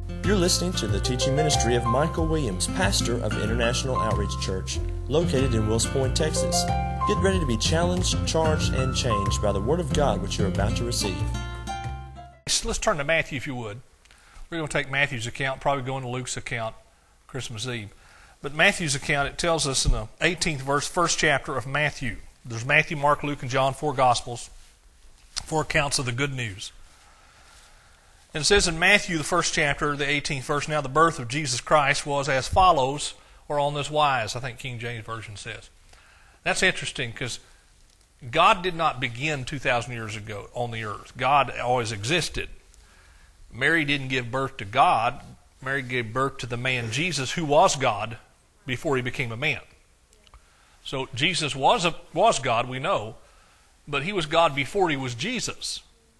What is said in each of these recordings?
You're listening to the teaching ministry of Michael Williams, pastor of International Outreach Church, located in Wills Point, Texas. Get ready to be challenged, charged, and changed by the Word of God which you're about to receive. Let's turn to Matthew, if you would. We're going to take Matthew's account, probably go into Luke's account Christmas Eve. But Matthew's account, it tells us in the 18th verse, first chapter of Matthew. There's Matthew, Mark, Luke, and John, four Gospels, four accounts of the good news. And it says in Matthew, the first chapter, the 18th verse, now the birth of Jesus Christ was as follows, or on this wise, I think King James Version says. That's interesting because God did not begin 2,000 years ago on the earth. God always existed. Mary didn't give birth to God. Mary gave birth to the man Jesus, who was God before he became a man. So Jesus was God, we know, but he was God before he was Jesus.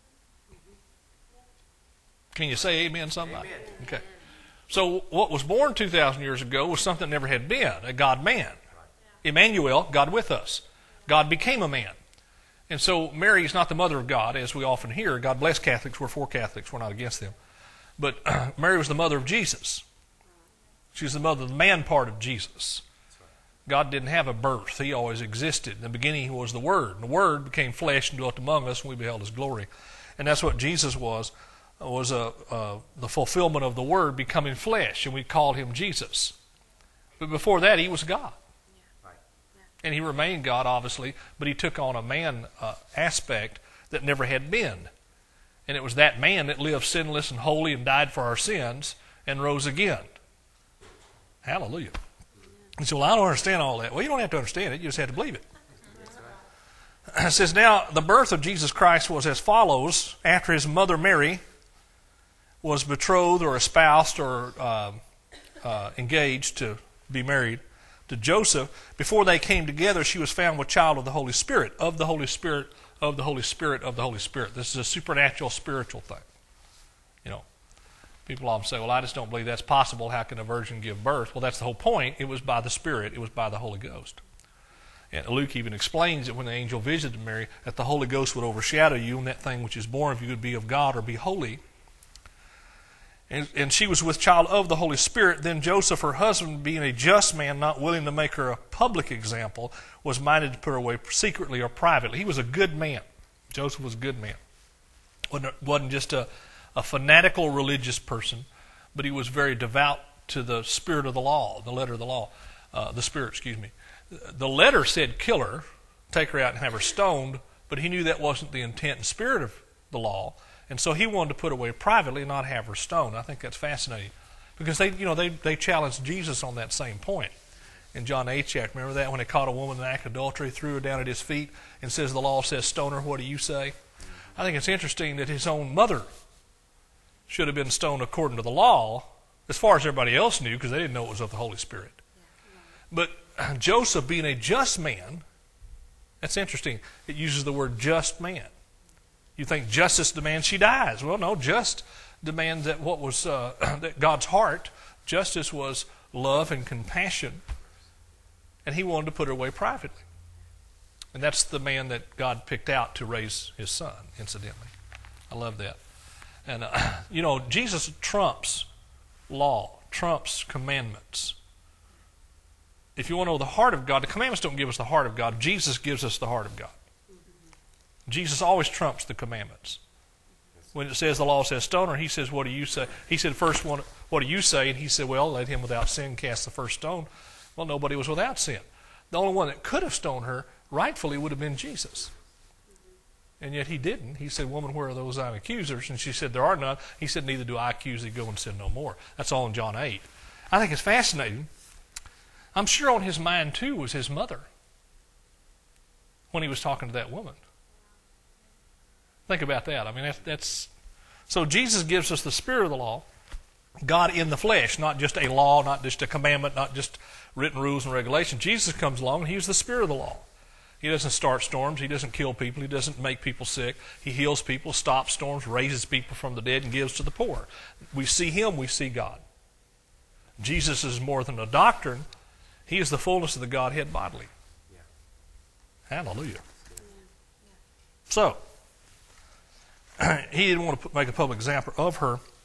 Can you say amen, somebody? Amen. Okay. So what was born 2,000 years ago was something that never had been, a God-man. Emmanuel, God with us. God became a man. And so Mary is not the mother of God, as we often hear. God bless Catholics. We're for Catholics. We're not against them. But Mary was the mother of Jesus. She was the mother of the man part of Jesus. God didn't have a birth. He always existed. In the beginning, he was the Word. And the Word became flesh and dwelt among us, and we beheld his glory. And that's what Jesus was the fulfillment of the Word becoming flesh, and we called him Jesus. But before that, he was God. And he remained God, obviously, but he took on a man aspect that never had been. And it was that man that lived sinless and holy and died for our sins and rose again. Hallelujah. And so, well, I don't understand all that. Well, you don't have to understand it. You just have to believe it. It says, now, the birth of Jesus Christ was as follows. After his mother Mary was betrothed or espoused or engaged to be married to Joseph, before they came together, she was found with child of the Holy Spirit, of the Holy Spirit, of the Holy Spirit, of the Holy Spirit. This is a supernatural, spiritual thing. You know, people often say, well, I just don't believe that's possible. How can a virgin give birth? Well, that's the whole point. It was by the Spirit. It was by the Holy Ghost. And Luke even explains that when the angel visited Mary, that the Holy Ghost would overshadow you, and that thing which is born of you would be of God or be holy. And she was with child of the Holy Spirit. Then Joseph, her husband, being a just man, not willing to make her a public example, was minded to put her away secretly or privately. He was a good man. Joseph was a good man. Wasn't just a fanatical religious person, but he was very devout to the spirit of the law, the letter of the law. The spirit, excuse me. The letter said kill her, take her out and have her stoned, but he knew that wasn't the intent and spirit of the law. And so he wanted to put her away privately and not have her stoned. I think that's fascinating. Because they challenged Jesus on that same point. In John 8 chapter, remember that when they caught a woman in the act of adultery, threw her down at his feet, and says the law says stone her, what do you say? I think it's interesting that his own mother should have been stoned according to the law, as far as everybody else knew, because they didn't know it was of the Holy Spirit. But Joseph, being a just man, that's interesting. It uses the word just man. You think justice demands she dies. Well, no, just demands that what was that God's heart. Justice was love and compassion. And he wanted to put her away privately. And that's the man that God picked out to raise his son, incidentally. I love that. And, Jesus trumps law, trumps commandments. If you want to know the heart of God, the commandments don't give us the heart of God. Jesus gives us the heart of God. Jesus always trumps the commandments. When it says the law says stone her, he says, what do you say? He said, first one, what do you say? And he said, well, let him without sin cast the first stone. Well, nobody was without sin. The only one that could have stoned her rightfully would have been Jesus. And yet he didn't. He said, woman, where are those thine accusers? And she said, there are none. He said, neither do I accuse thee, go and sin no more. That's all in John 8. I think it's fascinating. I'm sure on his mind, too, was his mother when he was talking to that woman. Think about that. I mean, that's so Jesus gives us the spirit of the law, God in the flesh, not just a law, not just a commandment, not just written rules and regulations. Jesus comes along and he's the spirit of the law. He doesn't start storms. He doesn't kill people. He doesn't make people sick. He heals people, stops storms, raises people from the dead, and gives to the poor. We see him, we see God. Jesus is more than a doctrine. He is the fullness of the Godhead bodily. Hallelujah. So, he didn't want to make a public example of her.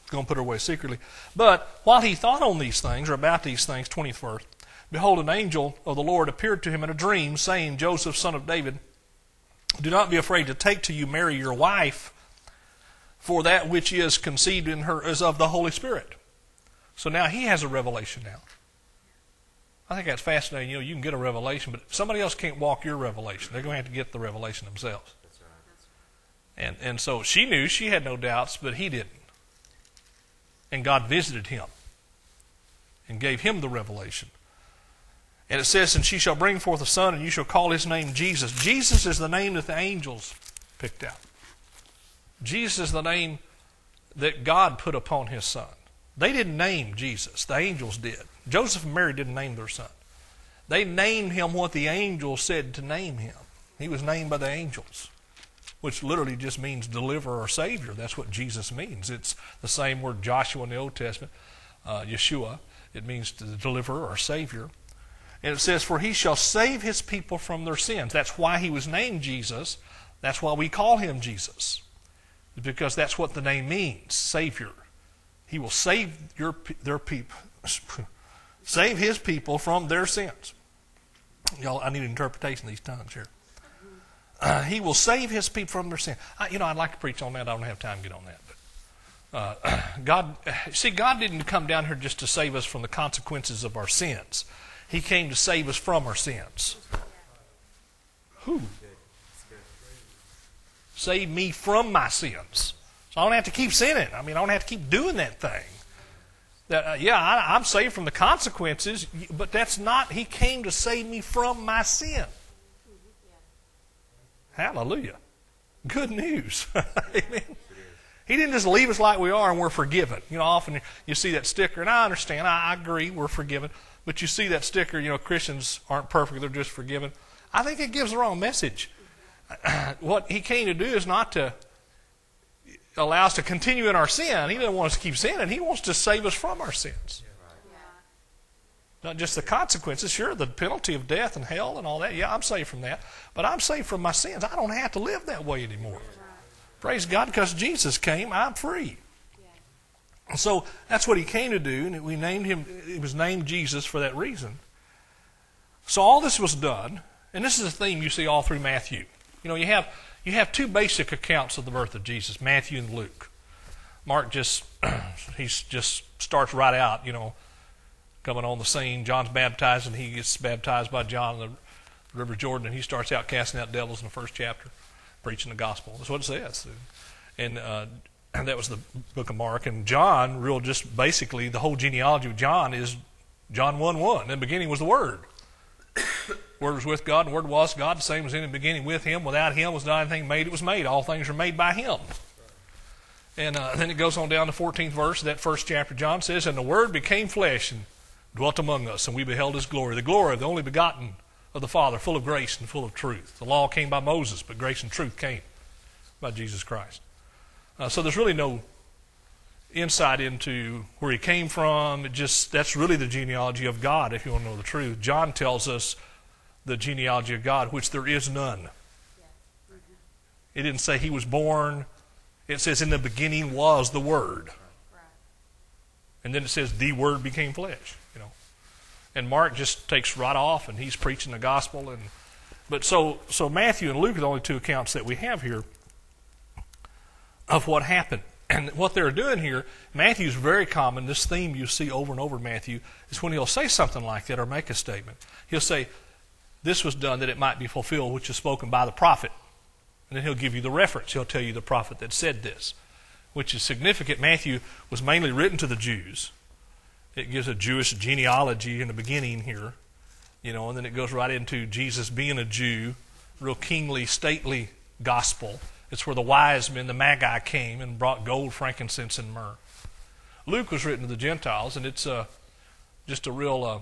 going to put her away secretly. But while he thought on these things, or about these things, 20th verse, behold, an angel of the Lord appeared to him in a dream, saying, Joseph, son of David, do not be afraid to take to you Mary your wife, for that which is conceived in her is of the Holy Spirit. So now he has a revelation now. I think that's fascinating. You can get a revelation, but somebody else can't walk your revelation. They're going to have to get the revelation themselves. That's right. And so she knew, she had no doubts, but he didn't. And God visited him and gave him the revelation. And it says, and she shall bring forth a son, and you shall call his name Jesus. Jesus is the name that the angels picked out. Jesus is the name that God put upon his son. They didn't name Jesus. The angels did. Joseph and Mary didn't name their son. They named him what the angels said to name him. He was named by the angels, which literally just means deliverer or savior. That's what Jesus means. It's the same word Joshua in the Old Testament, Yeshua. It means the deliverer or savior. And it says, for he shall save his people from their sins. That's why he was named Jesus. That's why we call him Jesus. Because that's what the name means, Savior. He will save their people, save his people from their sins. Y'all, I need an interpretation of these tongues here. He will save his people from their sins. I'd like to preach on that. I don't have time to get on that. But God didn't come down here just to save us from the consequences of our sins. He came to save us from our sins. Who? Save me from my sins. So I don't have to keep sinning. I don't have to keep doing that thing. I'm saved from the consequences, but that's not, he came to save me from my sin. Hallelujah. Good news. Amen. He didn't just leave us like we are and we're forgiven. Often you see that sticker, and I understand, I agree, we're forgiven. But you see that sticker, Christians aren't perfect, they're just forgiven. I think it gives the wrong message. What he came to do is not to allow us to continue in our sin. He doesn't want us to keep sinning. He wants to save us from our sins. Not just the consequences. Sure, the penalty of death and hell and all that. Yeah, I'm saved from that. But I'm saved from my sins. I don't have to live that way anymore. Praise God, because Jesus came, I'm free. So that's what he came to do, and we named him. It was named Jesus for that reason. So all this was done, and this is a theme you see all through Matthew. You have two basic accounts of the birth of Jesus, Matthew and Luke. Mark just starts right out, coming on the scene. John's baptized, and he gets baptized by John in the River Jordan, and he starts out casting out devils in the first chapter, preaching the gospel. That's what it says. And that was the book of Mark. And John, just basically, the whole genealogy of John is John 1:1. In the beginning was the Word. Word was with God, and the Word was God. The same was in the beginning with Him. Without Him was not anything made. It was made. All things are made by Him. And then it goes on down to the 14th verse of that first chapter. John says, and the Word became flesh and dwelt among us, and we beheld His glory. The glory of the only begotten of the Father, full of grace and full of truth. The law came by Moses, but grace and truth came by Jesus Christ. So there's really no insight into where He came from. That's really the genealogy of God, if you want to know the truth. John tells us the genealogy of God, which there is none. It didn't say He was born. It says in the beginning was the Word. And then it says the Word became flesh. And Mark just takes right off, and he's preaching the gospel. But so Matthew and Luke are the only two accounts that we have here of what happened. And what they're doing here, Matthew's very common. This theme you see over and over in Matthew is when he'll say something like that or make a statement. He'll say, this was done that it might be fulfilled, which is spoken by the prophet. And then he'll give you the reference. He'll tell you the prophet that said this, which is significant. Matthew was mainly written to the Jews. It gives a Jewish genealogy in the beginning here, and then it goes right into Jesus being a Jew, real kingly, stately gospel. It's where the wise men, the Magi, came and brought gold, frankincense, and myrrh. Luke was written to the Gentiles, and it's just a real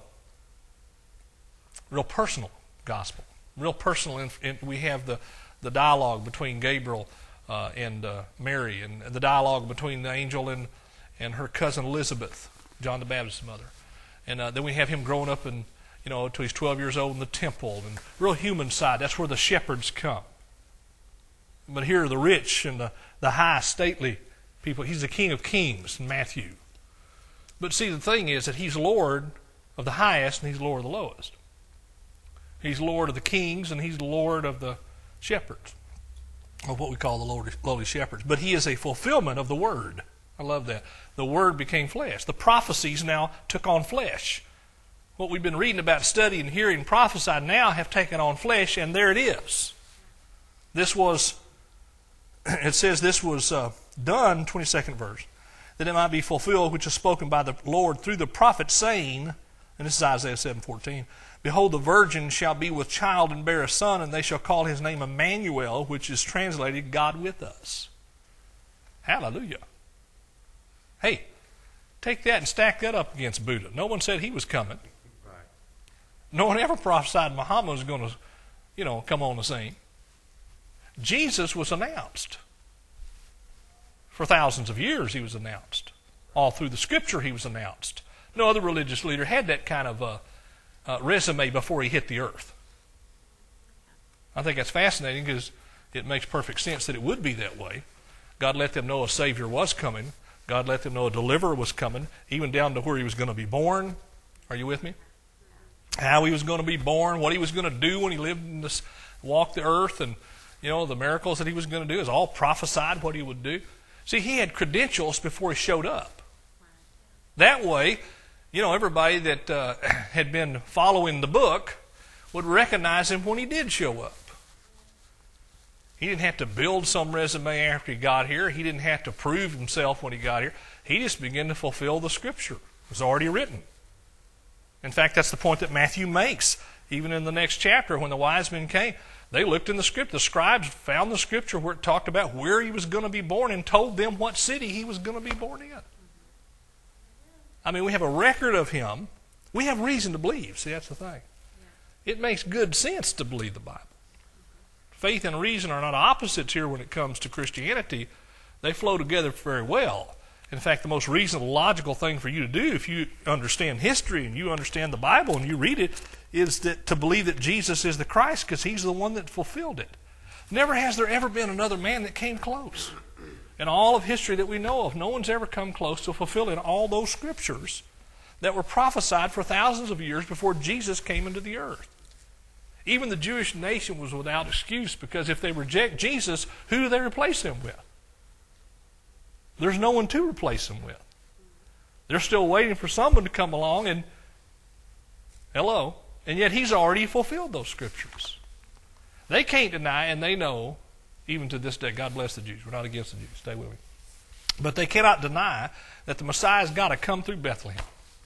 personal gospel, real personal. We have the dialogue between Gabriel and Mary, and the dialogue between the angel and her cousin Elizabeth, John the Baptist's mother. And then we have him growing up till he's 12 years old in the temple, and real human side. That's where the shepherds come. But here are the rich and the high, stately He's the King of Kings in Matthew. But see, the thing is that He's Lord of the highest and He's Lord of the lowest. He's Lord of the kings and He's Lord of the shepherds, or what we call the lowly shepherds. But He is a fulfillment of the Word. I love that. The Word became flesh. The prophecies now took on flesh. What we've been reading about, studying, hearing, prophesied now have taken on flesh, and there it is. It says this was done, 22nd verse, that it might be fulfilled which is spoken by the Lord through the prophet, saying, and this is Isaiah 7:14, Behold, the virgin shall be with child and bear a son, and they shall call his name Emmanuel, which is translated God with us. Hallelujah. Hey, take that and stack that up against Buddha. No one said he was coming. Right. No one ever prophesied Muhammad was going to, come on the scene. Jesus was announced. For thousands of years He was announced. All through the Scripture He was announced. No other religious leader had that kind of resume before he hit the earth. I think that's fascinating because it makes perfect sense that it would be that way. God let them know a Savior was coming. God let them know a deliverer was coming, even down to where He was going to be born. Are you with me? How He was going to be born, what He was going to do when He lived in this, walked the earth, and the miracles that He was going to do is all prophesied what He would do. See, He had credentials before He showed up. That way, everybody that had been following the book would recognize Him when He did show up. He didn't have to build some resume after He got here. He didn't have to prove Himself when He got here. He just began to fulfill the Scripture. It was already written. In fact, that's the point that Matthew makes. Even in the next chapter, when the wise men came, they looked in the Scripture. The scribes found the Scripture where it talked about where He was going to be born and told them what city He was going to be born in. I mean, we have a record of Him. We have reason to believe. See, that's the thing. It makes good sense to believe the Bible. Faith and reason are not opposites here when it comes to Christianity. They flow together very well. In fact, the most reasonable, logical thing for you to do, if you understand history and you understand the Bible and you read it, is to believe that Jesus is the Christ, because He's the one that fulfilled it. Never has there ever been another man that came close. In all of history that we know of, no one's ever come close to fulfilling all those Scriptures that were prophesied for thousands of years before Jesus came into the earth. Even the Jewish nation was without excuse, because if they reject Jesus, who do they replace Him with? There's no one to replace Him with. They're still waiting for someone to come along and yet He's already fulfilled those Scriptures. They can't deny, and they know, even to this day, God bless the Jews. We're not against the Jews. Stay with me. But they cannot deny that the Messiah's got to come through Bethlehem.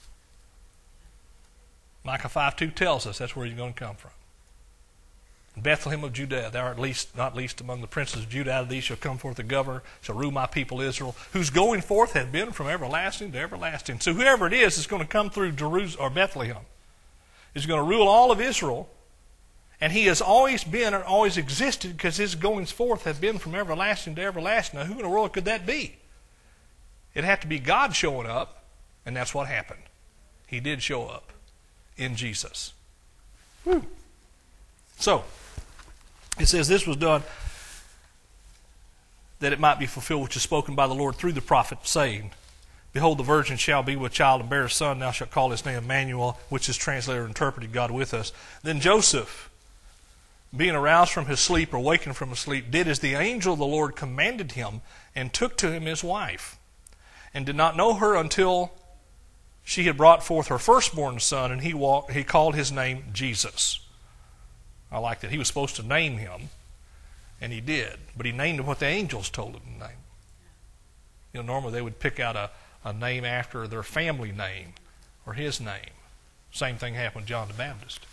Micah 5:2 tells us that's where He's going to come from. Bethlehem of Judea, thou art not least among the princes of Judah. Out of thee shall come forth a governor, shall rule my people Israel, whose going forth hath been from everlasting to everlasting. So whoever it is going to come through Jerusalem or Bethlehem is going to rule all of Israel. And He has always been and always existed, because His goings forth have been from everlasting to everlasting. Now, who in the world could that be? It'd have to be God showing up, and that's what happened. He did show up in Jesus. Whew. So, it says this was done that it might be fulfilled which is spoken by the Lord through the prophet, saying, Behold, the virgin shall be with child and bear a son, thou shalt call his name Emmanuel, which is translated or interpreted God with us. Then Joseph, being aroused from his sleep or wakened from his sleep, did as the angel of the Lord commanded him, and took to him his wife, and did not know her until she had brought forth her firstborn son, and he called his name Jesus. I like that. He was supposed to name him, and he did, but he named him what the angels told him to name. Normally they would pick out a name after their family name or his name. Same thing happened with John the Baptist.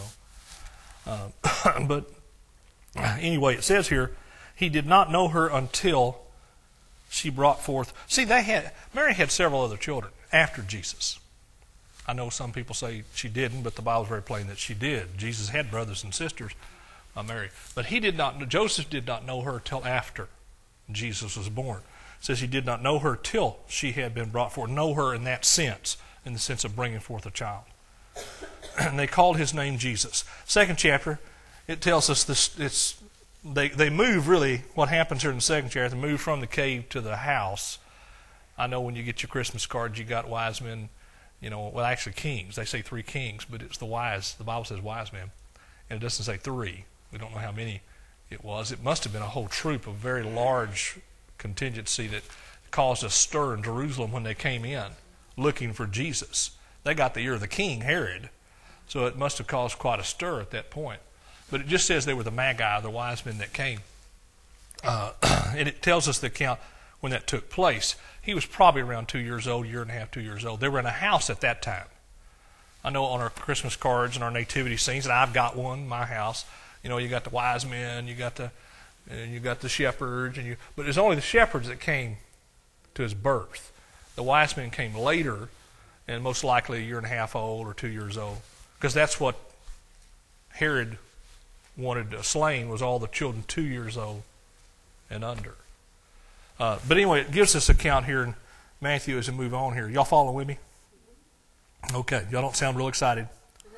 But anyway, it says here, he did not know her until she brought forth. See, Mary had several other children after Jesus. I know some people say she didn't, but the Bible's very plain that she did. Jesus had brothers and sisters, Mary. But Joseph did not know her till after Jesus was born. It says he did not know her till she had been brought forth. Know her in that sense, in the sense of bringing forth a child. And they called his name Jesus. Second chapter, it tells us this. It's they move really, what happens here in the second chapter, they move from the cave to the house. I know when you get your Christmas cards, you got wise men, well, actually kings. They say 3 kings, but it's the wise. The Bible says wise men, and it doesn't say 3. We don't know how many it was. It must have been a whole troop, a very large contingency that caused a stir in Jerusalem when they came in looking for Jesus. They got the ear of the king, Herod, so it must have caused quite a stir at that point. But it just says they were the Magi, the wise men that came. And it tells us the account when that took place. He was probably around 2 years old, year and a half, 2 years old. They were in a house at that time. I know on our Christmas cards and our nativity scenes, and I've got one, my house, you got the wise men, you got the shepherds, but it's only the shepherds that came to his birth. The wise men came later, and most likely a year and a half old or 2 years old, because that's what Herod wanted slain, was all the children 2 years old and under. But anyway, it gives us account here in Matthew as we move on here. Y'all following with me? Okay, y'all don't sound real excited.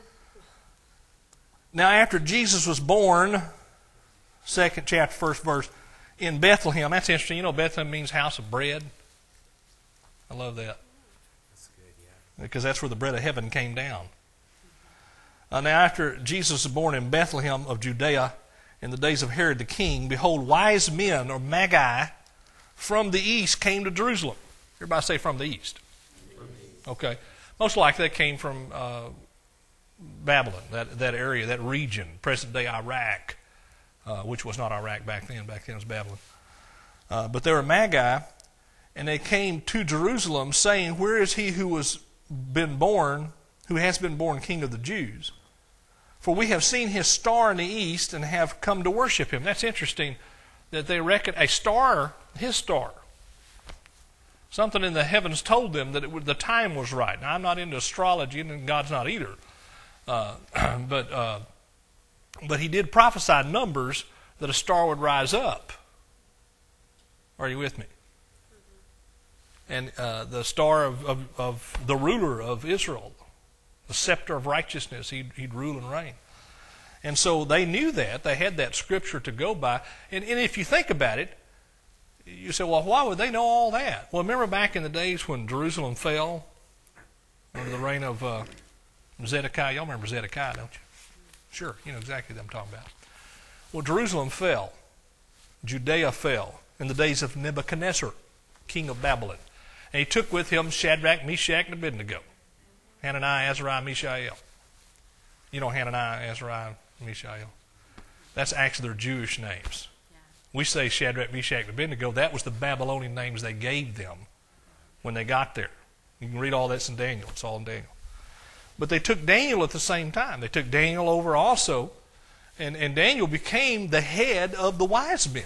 Now, after Jesus was born, 2nd chapter, 1st verse, in Bethlehem. That's interesting. Bethlehem means house of bread. I love that. That's good, yeah. Because that's where the bread of heaven came down. Now, after Jesus was born in Bethlehem of Judea in the days of Herod the king, behold, wise men, or Magi, from the east came to Jerusalem. Everybody say from the east. Okay. Most likely they came from Babylon, that area, that region, present-day Iraq, which was not Iraq back then. Back then it was Babylon. But they were Magi, and they came to Jerusalem, saying, where is he who has been born King of the Jews? For we have seen his star in the east and have come to worship him. That's interesting that they reckon a star, his star. Something in the heavens told them that the time was right. Now, I'm not into astrology, and God's not either. But he did prophesy numbers that a star would rise up. Are you with me? And the star of the ruler of Israel, the scepter of righteousness, he'd rule and reign. And so they knew that. They had that scripture to go by. And if you think about it, you say, well, why would they know all that? Well, remember back in the days when Jerusalem fell under the reign of Zedekiah? Y'all remember Zedekiah, don't you? Sure, you know exactly what I'm talking about. Well, Jerusalem fell. Judea fell in the days of Nebuchadnezzar, king of Babylon. And he took with him Shadrach, Meshach, and Abednego. Hananiah, Azariah, Mishael. You know Hananiah, Azariah, Mishael. That's actually their Jewish names. Yeah. We say Shadrach, Meshach, and Abednego. That was the Babylonian names they gave them when they got there. You can read all that's in Daniel. It's all in Daniel. But they took Daniel at the same time. They took Daniel over also. And Daniel became the head of the wise men.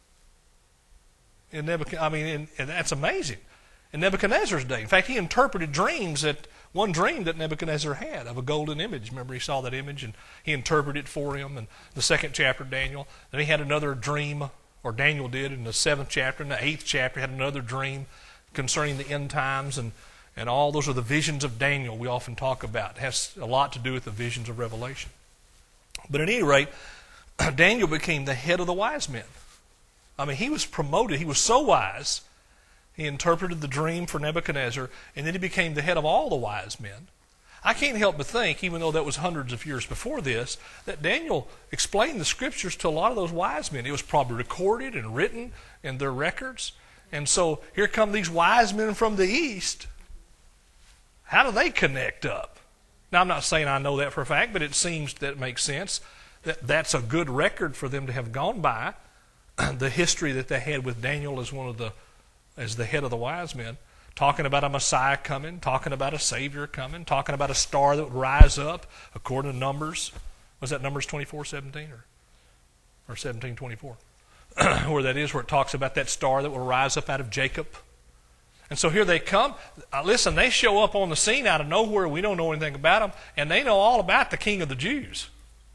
And that's amazing. In Nebuchadnezzar's day. In fact, he interpreted one dream that Nebuchadnezzar had of a golden image. Remember, he saw that image and he interpreted it for him in the 2nd chapter of Daniel. Then he had another dream, or Daniel did, in the 7th chapter. In the 8th chapter, he had another dream concerning the end times. And all those are the visions of Daniel we often talk about. It has a lot to do with the visions of Revelation. But at any rate, Daniel became the head of the wise men. He was promoted. He was so wise. He interpreted the dream for Nebuchadnezzar, and then he became the head of all the wise men. I can't help but think, even though that was hundreds of years before this, that Daniel explained the scriptures to a lot of those wise men. It was probably recorded and written in their records. And so here come these wise men from the east. How do they connect up? Now, I'm not saying I know that for a fact, but it seems that it makes sense. That's a good record for them to have gone by. The history that they had with Daniel as the head of the wise men, talking about a Messiah coming, talking about a Savior coming, talking about a star that would rise up, according to Numbers. Was that Numbers 24:17 or 17:24? Where that is, where it talks about that star that will rise up out of Jacob. And so here they come. Listen, they show up on the scene out of nowhere. We don't know anything about them, and they know all about the King of the Jews.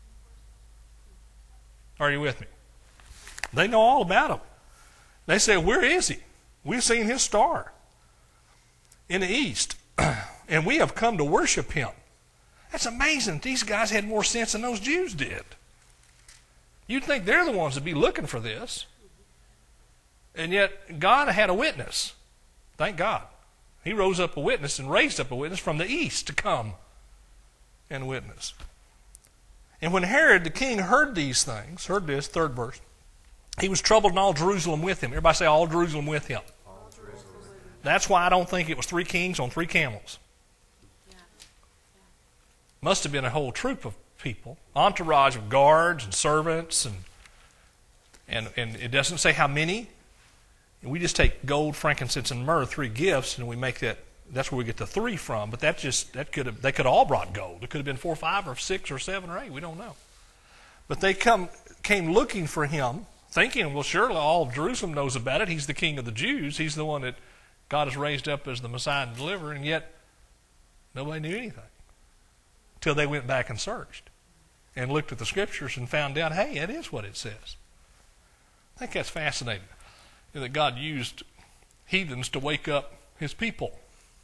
Are you with me? They know all about him. They say, where is he? We've seen his star in the east, and we have come to worship him. That's amazing. These guys had more sense than those Jews did. You'd think they're the ones that be looking for this. And yet God had a witness. Thank God. He rose up a witness and raised up a witness from the east to come and witness. And when Herod the king heard these things, heard this, third verse, he was troubled, and all Jerusalem with him. Everybody say, all Jerusalem with him. All Jerusalem. That's why I don't think it was 3 kings on 3 camels. Must have been a whole troop of people, entourage of guards and servants, and it doesn't say how many. We just take gold, frankincense, and myrrh, 3 gifts, and we make that. That's where we get the 3 from. But they could have all brought gold. It could have been 4, 5, or 6, or 7, or 8. We don't know. But they came looking for him, thinking, well, surely all of Jerusalem knows about it. He's the King of the Jews. He's the one that God has raised up as the Messiah and deliverer, and yet nobody knew anything till they went back and searched and looked at the Scriptures and found out, hey, it is what it says. I think that's fascinating, that God used heathens to wake up His people.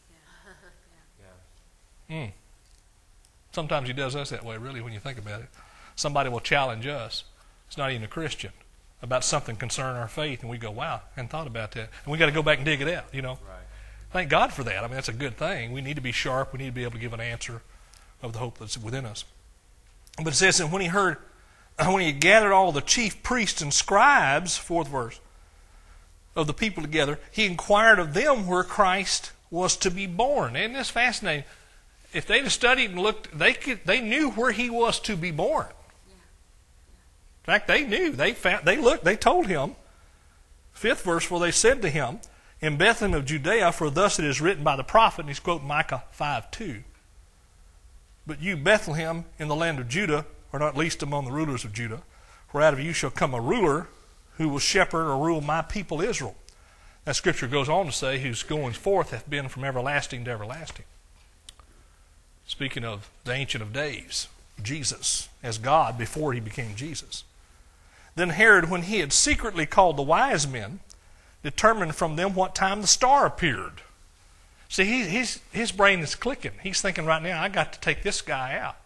Sometimes He does us that way, really, when you think about it. Somebody will challenge us. It's not even a Christian, about something concerning our faith, and we go, wow, I hadn't thought about that. And we got to go back and dig it out, Right. Thank God for that. I mean, that's a good thing. We need to be sharp. We need to be able to give an answer of the hope that's within us. But it says that when he had gathered all the chief priests and scribes, 4th verse, of the people together, he inquired of them where Christ was to be born. Isn't this fascinating? If they'd have studied and looked, they knew where he was to be born. In fact, they knew. They looked. They told him. 5th verse, for they said to him, in Bethlehem of Judea, for thus it is written by the prophet, and he's quoting Micah 5:2. But you, Bethlehem, in the land of Judah, are not least among the rulers of Judah, for out of you shall come a ruler who will shepherd or rule my people Israel. That scripture goes on to say, whose goings forth hath been from everlasting to everlasting. Speaking of the Ancient of Days, Jesus, as God before he became Jesus. Then Herod, when he had secretly called the wise men, determined from them what time the star appeared. See, his brain is clicking. He's thinking right now, I got to take this guy out.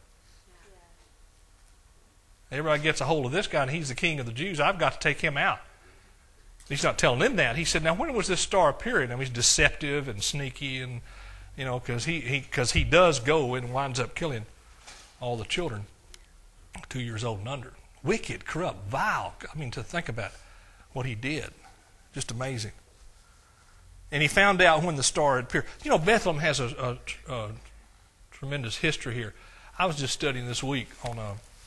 Everybody gets a hold of this guy, and he's the King of the Jews. I've got to take him out. He's not telling them that. He said, now when was this star appearing? I mean, he's deceptive and sneaky, and because he does go and winds up killing all the children 2 years old and under. Wicked, corrupt, vile. I mean, to think about what he did. Just amazing. And he found out when the star had appeared. Bethlehem has a tremendous history here. I was just studying this week on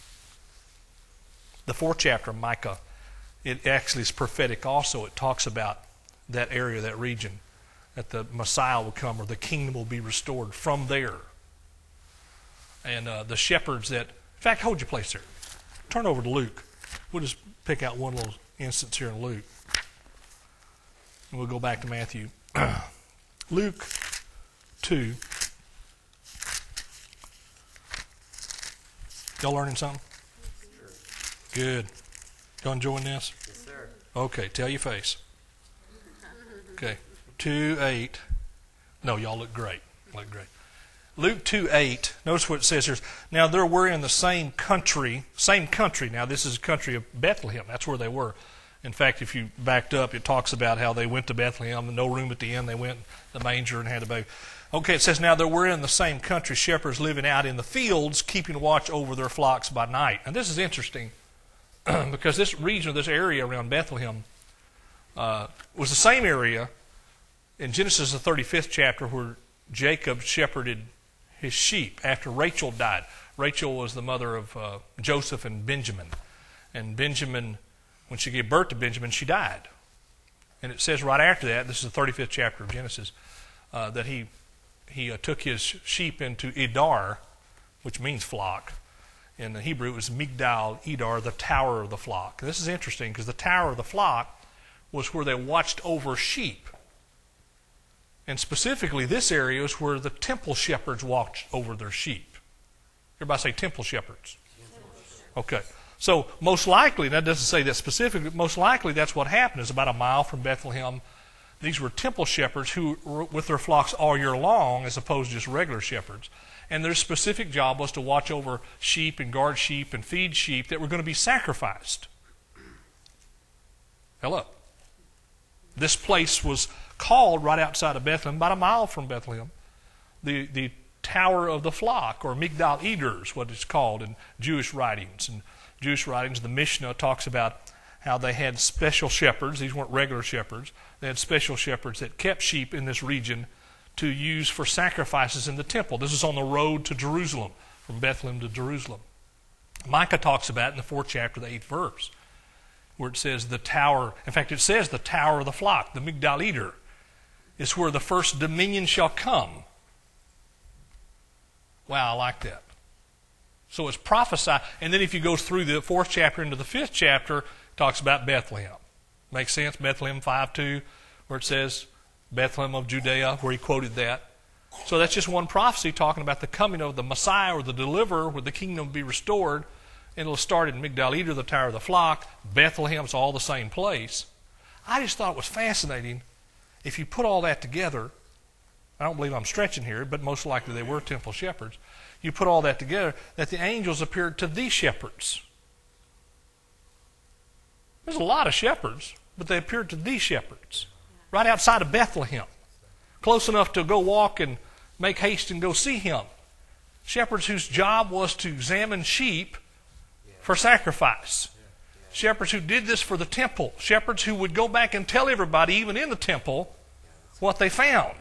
the 4th chapter of Micah. It actually is prophetic also. It talks about that area, that region, that the Messiah will come or the kingdom will be restored from there. And the shepherds that... In fact, hold your place there. Turn over to Luke. We'll just pick out one little instance here in Luke. And we'll go back to Matthew. Luke 2. Y'all learning something? Sure. Good. Y'all enjoying this? Yes, sir. Okay, tell your face. Okay. 2:8. No, y'all look great. Luke 2:8. Notice what it says here. Now there were in the same country. Now this is the country of Bethlehem. That's where they were. In fact, if you backed up, it talks about how they went to Bethlehem and no room at the inn. They went to the manger and had a baby. Okay, it says, now there were in the same country shepherds living out in the fields, keeping watch over their flocks by night. And this is interesting because this region, this area around Bethlehem was the same area in Genesis, the 35th chapter, where Jacob shepherded his sheep after Rachel died. Rachel was the mother of Joseph and Benjamin. And Benjamin... When she gave birth to Benjamin, she died. And it says right after that, this is the 35th chapter of Genesis, that he took his sheep into Edar, which means flock. In the Hebrew, it was Migdal Edar, the tower of the flock. And this is interesting because the tower of the flock was where they watched over sheep. And specifically, this area is where the temple shepherds watched over their sheep. Everybody say temple shepherds. Okay. So most likely, that doesn't say that specifically, but most likely that's what happened. It's about a mile from Bethlehem These were temple shepherds who were with their flocks all year long as opposed to just regular shepherds. And their specific job was to watch over sheep and guard sheep and feed sheep that were going to be sacrificed. Hello. This place was called right outside of Bethlehem, about a mile from Bethlehem, the Tower of the Flock, or Migdal Eder is what it's called in Jewish writings. In Jewish writings, the Mishnah talks about how they had special shepherds. These weren't regular shepherds. They had special shepherds that kept sheep in this region to use for sacrifices in the temple. This is on the road to Jerusalem, from Bethlehem to Jerusalem. Micah talks about it in the 4th chapter, the 8th verse, where it says the tower, in fact it says the Tower of the Flock, the Migdal Eder, is where the first dominion shall come. Wow, I like that. So it's prophesied. And then if you go through the 4th chapter into the 5th chapter, it talks about Bethlehem. Makes sense? Bethlehem 5:2, where it says Bethlehem of Judea, where he quoted that. So that's just one prophecy talking about the coming of the Messiah or the deliverer, where the kingdom will be restored. And it'll start in Migdal Eder, the Tower of the Flock. Bethlehem's all the same place. I just thought it was fascinating. If you put all that together, I don't believe I'm stretching here, but most likely they were temple shepherds. You put all that together, that the angels appeared to these shepherds. There's a lot of shepherds, but they appeared to these shepherds, right outside of Bethlehem, close enough to go walk and make haste and go see him. Shepherds whose job was to examine sheep for sacrifice. Shepherds who did this for the temple. Shepherds who would go back and tell everybody, even in the temple, what they found.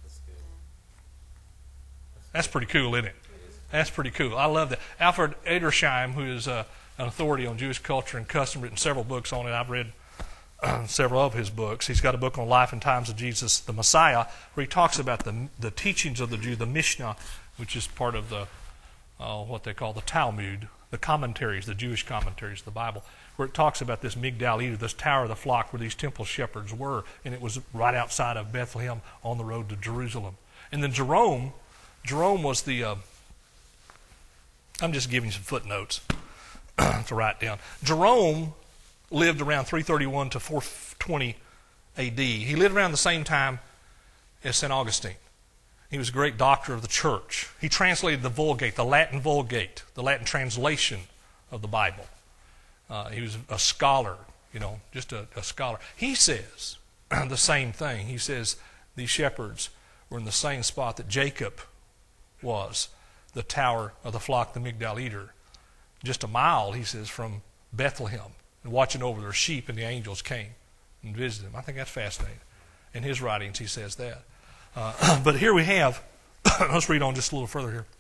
That's pretty cool, isn't it? That's pretty cool. I love that. Alfred Edersheim, who is an authority on Jewish culture and custom, written several books on it. I've read several of his books. He's got a book on Life and Times of Jesus, the Messiah, where he talks about the teachings of the Jew, the Mishnah, which is part of the what they call the Talmud, the commentaries, the Jewish commentaries of the Bible, where it talks about this Migdal Eder, this Tower of the Flock, where these temple shepherds were, and it was right outside of Bethlehem on the road to Jerusalem. And then Jerome was the, I'm just giving you some footnotes to write down. Jerome lived around 331 to 420 AD. He lived around the same time as St. Augustine. He was a great doctor of the church. He translated the Vulgate, the Latin Vulgate, the Latin translation of the Bible. He was a scholar, just a scholar. He says the same thing. He says these shepherds were in the same spot that Jacob was, the Tower of the Flock, the Migdal Eder. Just a mile, he says, from Bethlehem, and watching over their sheep, and the angels came and visited them. I think that's fascinating. In his writings, he says that. But here we have, let's read on just a little further here.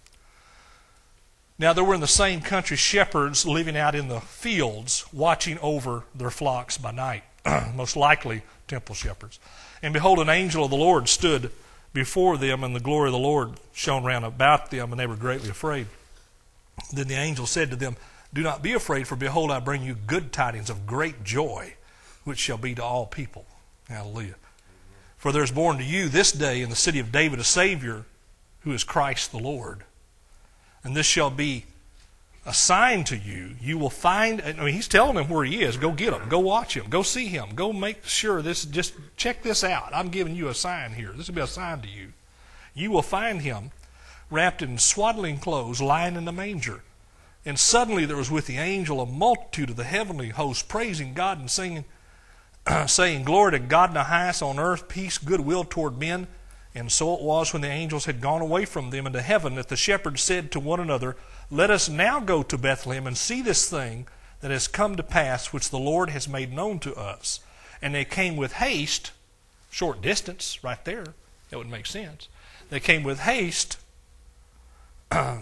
Now there were in the same country shepherds living out in the fields, watching over their flocks by night, most likely temple shepherds. And behold, an angel of the Lord stood before them, and the glory of the Lord shone round about them, and they were greatly afraid. Then the angel said to them, "Do not be afraid, for behold, I bring you good tidings of great joy, which shall be to all people." Hallelujah. "For there is born to you this day in the city of David a Savior, who is Christ the Lord. And this shall be a sign to you. You will find," he's telling them where he is. Go get him. Go watch him. Go see him. Go make sure just check this out. I'm giving you a sign here. This will be a sign to you. You will find him wrapped in swaddling clothes, lying in the manger. And suddenly there was with the angel a multitude of the heavenly host, praising God and singing, saying, "Glory to God in the highest, on earth peace, goodwill toward men." And so it was, when the angels had gone away from them into heaven, that the shepherds said to one another, "Let us now go to Bethlehem and see this thing that has come to pass, which the Lord has made known to us." And they came with haste, short distance right there, that would make sense. They came with haste and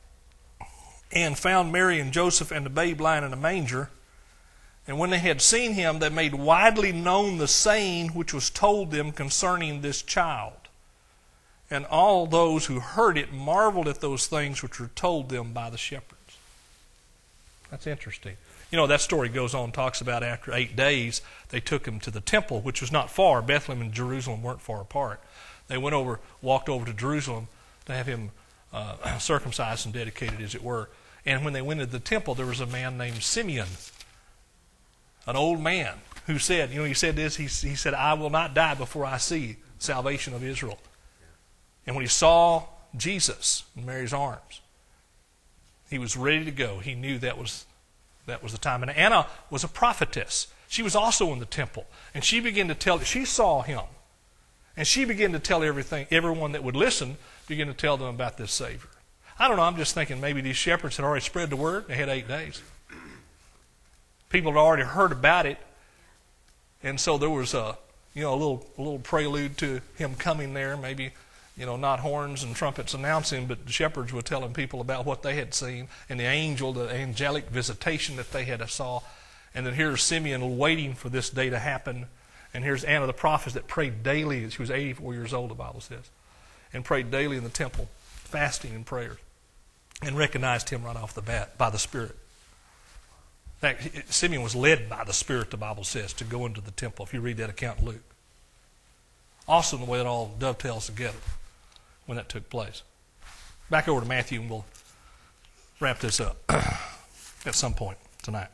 found Mary and Joseph and the babe lying in a manger. And when they had seen him, they made widely known the saying which was told them concerning this child. And all those who heard it marveled at those things which were told them by the shepherds. That's interesting. That story goes on, talks about after 8 days, they took him to the temple, which was not far. Bethlehem and Jerusalem weren't far apart. They walked over to Jerusalem to have him circumcised and dedicated, as it were. And when they went into the temple, there was a man named Simeon, an old man who said, he said this, he said, I will not die before I see salvation of Israel. And when he saw Jesus in Mary's arms, he was ready to go. He knew that was the time. And Anna was a prophetess. She was also in the temple. And she began to tell, she saw him. And she began to tell everyone that would listen, began to tell them about this Savior. I don't know, I'm just thinking maybe these shepherds had already spread the word. They had 8 days. People had already heard about it. And so there was a little prelude to him coming there, maybe, not horns and trumpets announcing, but the shepherds were telling people about what they had seen and the angelic visitation that they had saw. And then here's Simeon waiting for this day to happen. And here's Anna the prophet that prayed daily. She was 84 years old, the Bible says, and prayed daily in the temple, fasting and prayers, and recognized him right off the bat by the Spirit. In fact, Simeon was led by the Spirit, the Bible says, to go into the temple, if you read that account in Luke. Awesome the way it all dovetails together when that took place. Back over to Matthew, and we'll wrap this up at some point tonight.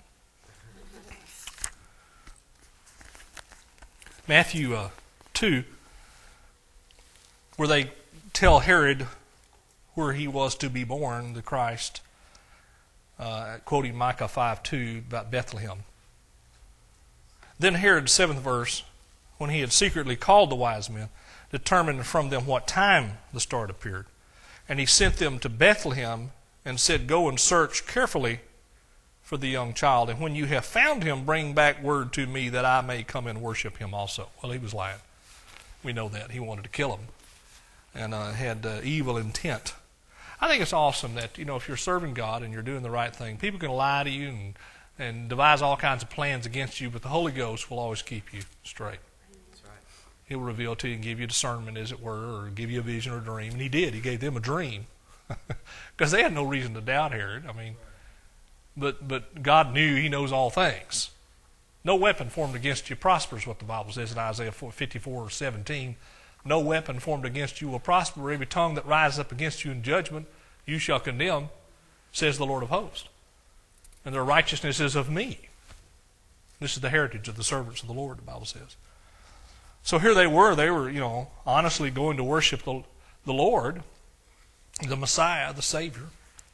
Matthew 2, where they tell Herod where he was to be born, the Christ, quoting Micah 5:2 about Bethlehem. Then Herod, 7th verse, when he had secretly called the wise men, determined from them what time the star appeared. And he sent them to Bethlehem and said, Go and search carefully for the young child, and when you have found him, bring back word to me that I may come and worship him also. Well, he was lying. We know that. He wanted to kill him and had evil intent. I think it's awesome that, if you're serving God and you're doing the right thing, people can lie to you and devise all kinds of plans against you, but the Holy Ghost will always keep you straight. That's right. He'll reveal to you and give you discernment, as it were, or give you a vision or a dream. And he did. He gave them a dream because they had no reason to doubt Herod. But God knew. He knows all things. No weapon formed against you prospers, what the Bible says in Isaiah 54:17. No weapon formed against you will prosper. Every tongue that rises up against you in judgment, you shall condemn, says the Lord of hosts. And their righteousness is of me. This is the heritage of the servants of the Lord, the Bible says. So here they were, honestly going to worship the Lord, the Messiah, the Savior.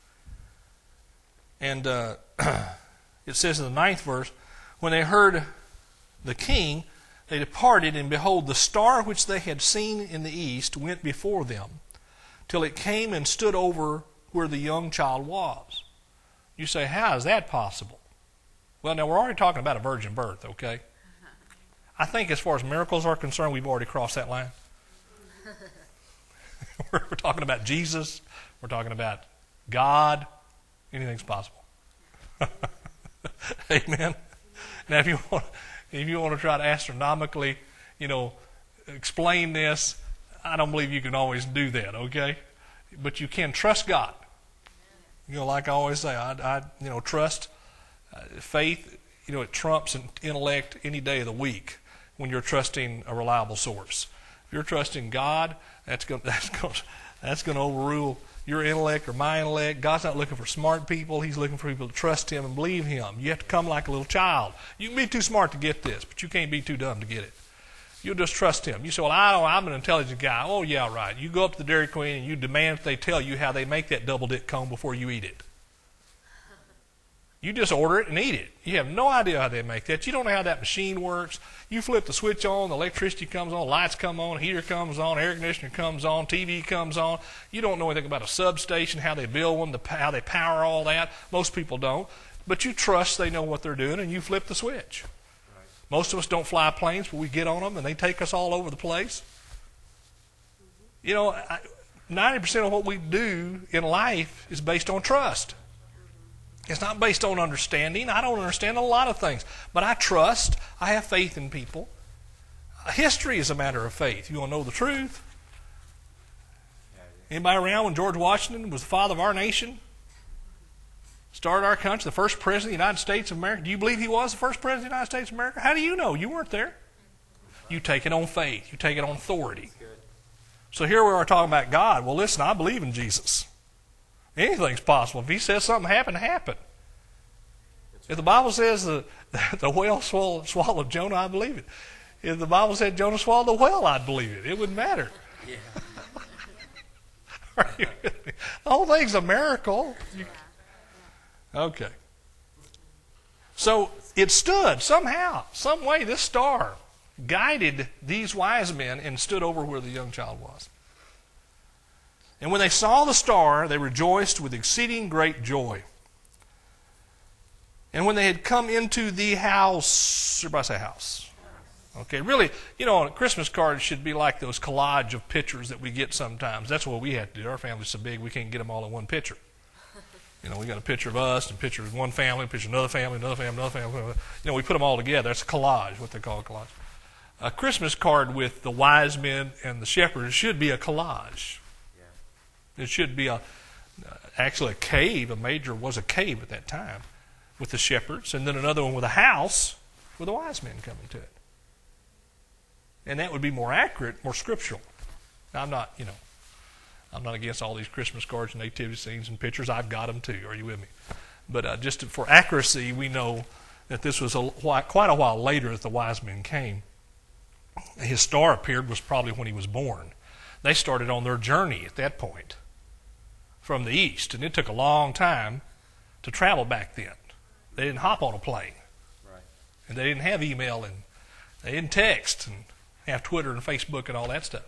And it says in the 9th verse, when they heard the king, they departed, and behold, the star which they had seen in the east went before them, till it came and stood over where the young child was. You say, how is that possible? Well, now we're already talking about a virgin birth, okay? I think as far as miracles are concerned, we've already crossed that line. We're talking about Jesus. We're talking about God. Anything's possible. Amen. Now, if you want to try to astronomically, explain this, I don't believe you can always do that, okay? But you can trust God. Like I always say, I trust faith. It trumps intellect any day of the week when you're trusting a reliable source. If you're trusting God, that's going to overrule your intellect or my intellect. God's not looking for smart people. He's looking for people to trust Him and believe Him. You have to come like a little child. You can be too smart to get this, but you can't be too dumb to get it. You'll just trust Him. You say, well, I'm an intelligent guy. Oh, yeah, right. You go up to the Dairy Queen and you demand that they tell you how they make that double-dip cone before you eat it. You just order it and eat it. You have no idea how they make that. You don't know how that machine works. You flip the switch on, the electricity comes on, lights come on, heater comes on, air conditioner comes on, TV comes on. You don't know anything about a substation, how they build one, how they power all that. Most people don't. But you trust they know what they're doing, and you flip the switch. Right. Most of us don't fly planes, but we get on them, and they take us all over the place. 90% of what we do in life is based on trust. It's not based on understanding. I don't understand a lot of things. But I trust. I have faith in people. History is a matter of faith. You want to know the truth? Anybody around when George Washington was the father of our nation? Started our country, the first president of the United States of America. Do you believe he was the first president of the United States of America? How do you know? You weren't there. You take it on faith. You take it on authority. So here we are talking about God. Well, listen, I believe in Jesus. Anything's possible. If He says something happen. That's If the Bible says the whale swallowed Jonah, I believe it. If the Bible said Jonah swallowed the whale, I'd believe it. It wouldn't matter. Yeah. Are you with me? The whole thing's a miracle. Okay. So it stood somehow, some way. This star guided these wise men and stood over where the young child was. And when they saw the star, they rejoiced with exceeding great joy. And when they had come into the house, everybody say house. Okay, really, a Christmas card should be like those collage of pictures that we get sometimes. That's what we have to do. Our family's so big, we can't get them all in one picture. We got a picture of us, and a picture of one family, a picture of another family, another family, another family. We put them all together. That's a collage, what they call a collage. A Christmas card with the wise men and the shepherds should be a collage. Yeah. It should be actually a cave. Was a cave at that time with the shepherds, and then another one with a house with the wise men coming to it. And that would be more accurate, more scriptural. Now, I'm not against all these Christmas cards and nativity scenes and pictures. I've got them too. Are you with me? But just for accuracy, we know that this was quite a while later that the wise men came. His star appeared was probably when he was born. They started on their journey at that point from the east, and it took a long time to travel back then. They didn't hop on a plane, right. And they didn't have email, and they didn't text and have Twitter and Facebook and all that stuff,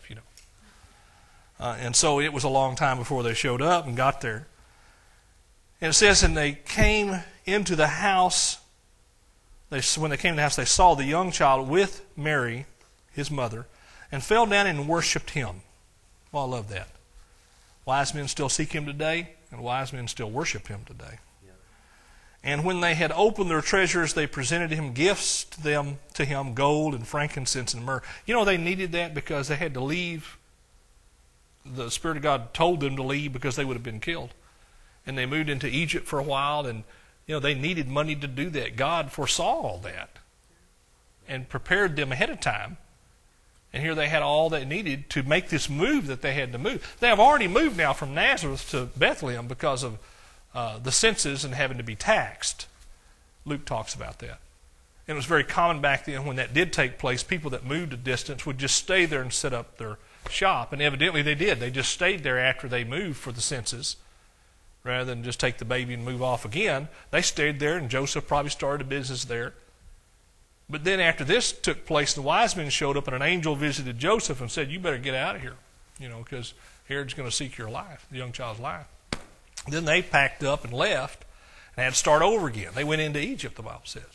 and so it was a long time before they showed up and got there. And it says, and they came into the house. When they came to the house, they saw the young child with Mary, his mother, and fell down and worshipped him. Well, I love that. Wise men still seek him today, and wise men still worship him today. Yeah. And when they had opened their treasures, they presented him gifts to him, gold and frankincense and myrrh. They needed that because they had to leave. The Spirit of God told them to leave because they would have been killed. And they moved into Egypt for a while, and they needed money to do that. God foresaw all that and prepared them ahead of time. And here they had all they needed to make this move that they had to move. They have already moved now from Nazareth to Bethlehem because of the census and having to be taxed. Luke talks about that. And it was very common back then when that did take place. People that moved a distance would just stay there and set up their shop. And evidently they did. They just stayed there after they moved for the census. Rather than just take the baby and move off again, they stayed there, and Joseph probably started a business there. But then after this took place, the wise men showed up, and an angel visited Joseph and said, you better get out of here, because Herod's going to seek your life, the young child's life. Then they packed up and left and had to start over again. They went into Egypt, the Bible says,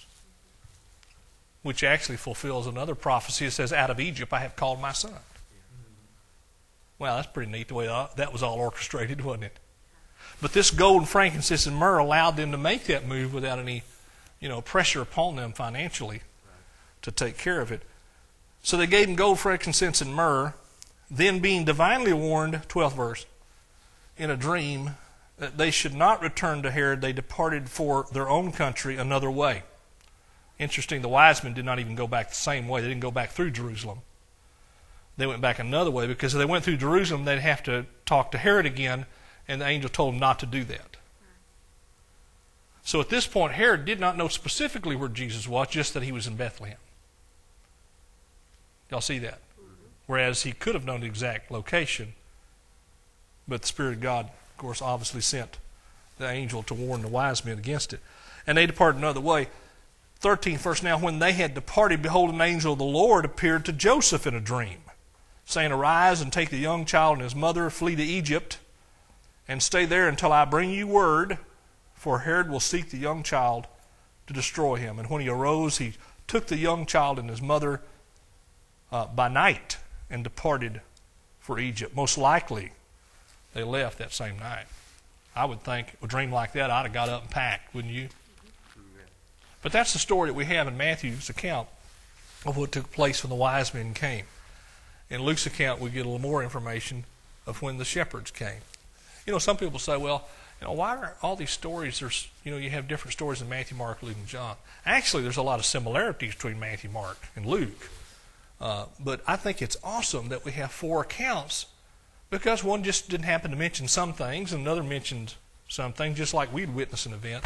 which actually fulfills another prophecy. It says, out of Egypt I have called my son. Well, that's pretty neat the way that was all orchestrated, wasn't it? But this gold and frankincense and myrrh allowed them to make that move without any, pressure upon them financially to take care of it. So they gave him gold, frankincense, and myrrh. Then being divinely warned, 12th verse, in a dream, that they should not return to Herod, they departed for their own country another way. Interesting, the wise men did not even go back the same way. They didn't go back through Jerusalem. They went back another way, because if they went through Jerusalem, they'd have to talk to Herod again, and the angel told them not to do that. So at this point, Herod did not know specifically where Jesus was, just that he was in Bethlehem. Y'all see that? Whereas he could have known the exact location, but the Spirit of God, of course, obviously sent the angel to warn the wise men against it. And they departed another way. 13th verse, now when they had departed, behold, an angel of the Lord appeared to Joseph in a dream, saying, arise and take the young child and his mother, flee to Egypt, and stay there until I bring you word, for Herod will seek the young child to destroy him. And when he arose, he took the young child and his mother by night and departed for Egypt. Most likely, they left that same night. I would think a dream like that, I'd have got up and packed, wouldn't you? But that's the story that we have in Matthew's account of what took place when the wise men came. In Luke's account, we get a little more information of when the shepherds came. Some people say, well, why are all these stories, you have different stories in Matthew, Mark, Luke, and John. Actually, there's a lot of similarities between Matthew, Mark, and Luke. But I think it's awesome that we have 4 accounts, because one just didn't happen to mention some things, and another mentioned some things, just like we'd witness an event.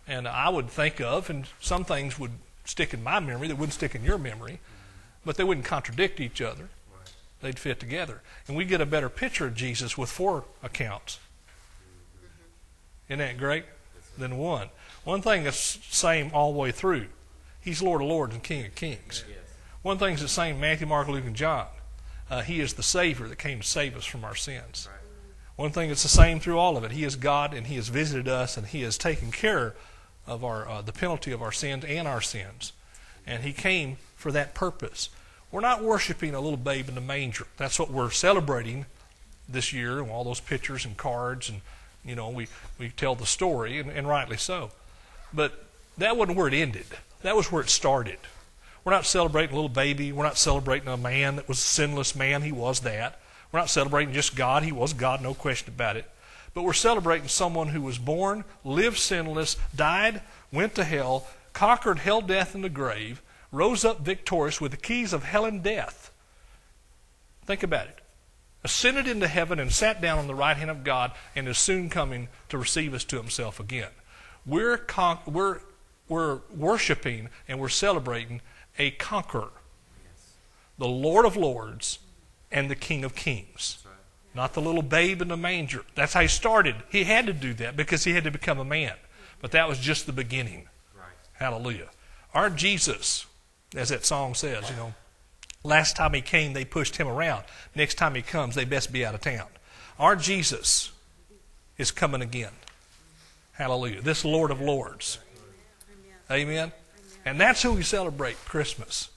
And I would think of, and some things would stick in my memory that wouldn't stick in your memory, but they wouldn't contradict each other. They'd fit together. And we get a better picture of Jesus with 4 accounts. Isn't that great? Than one. One thing that's same all the way through. He's Lord of Lords and King of Kings. One thing's the same, Matthew, Mark, Luke, and John. He is the Savior that came to save us from our sins. One thing that's the same through all of it. He is God, and He has visited us, and He has taken care of the penalty of our sins and our sins. And He came for that purpose. We're not worshiping a little babe in the manger. That's what we're celebrating this year, and all those pictures and cards, and we tell the story, and rightly so. But that wasn't where it ended. That was where it started. We're not celebrating a little baby. We're not celebrating a man that was a sinless man. He was that. We're not celebrating just God. He was God, no question about it. But we're celebrating someone who was born, lived sinless, died, went to hell, conquered hell, death, and the grave, rose up victorious with the keys of hell and death. Think about it. Ascended into heaven and sat down on the right hand of God, and is soon coming to receive us to Himself again. We're worshiping and we're celebrating a conqueror, the Lord of Lords and the King of Kings. Not the little babe in the manger. That's how He started. He had to do that because He had to become a man. But that was just the beginning. Hallelujah. Our Jesus, as that song says, last time He came, they pushed Him around. Next time He comes, they best be out of town. Our Jesus is coming again. Hallelujah. This Lord of Lords. Amen. And that's who we celebrate Christmas.